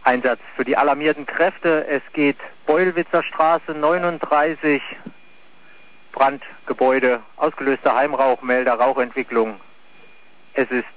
Einsatz für die alarmierten Kräfte. Es geht Beulwitzer Straße 39, Brandgebäude, ausgelöster Heimrauchmelder, Rauchentwicklung. Es ist